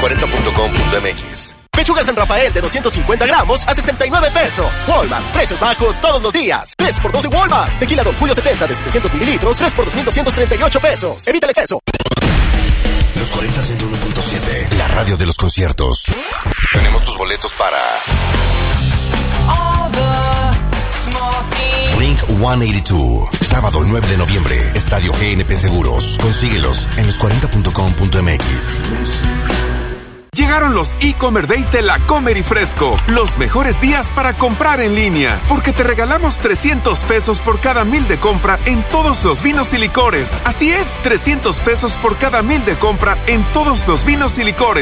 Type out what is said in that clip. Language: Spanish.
los40.com.mx. Pechuga San Rafael de 250 gramos a 69 pesos. Walmart, precios bajos todos los días. 3x2 de Walmart. Tequila Don Julio 70 de 700 mililitros, 3 por 2,238 pesos. Evita el exceso. Los 40 101.7, la radio de los conciertos. Tenemos tus boletos para Blink 182, sábado 9 de noviembre, Estadio GNP Seguros. Consíguelos en los40.com.mx. Llegaron los e-Comer Days de La Comer y Fresco. Los mejores días para comprar en línea. Porque te regalamos 300 pesos por cada 1,000 de compra en todos los vinos y licores. Así es, 300 pesos por cada 1,000 de compra en todos los vinos y licores.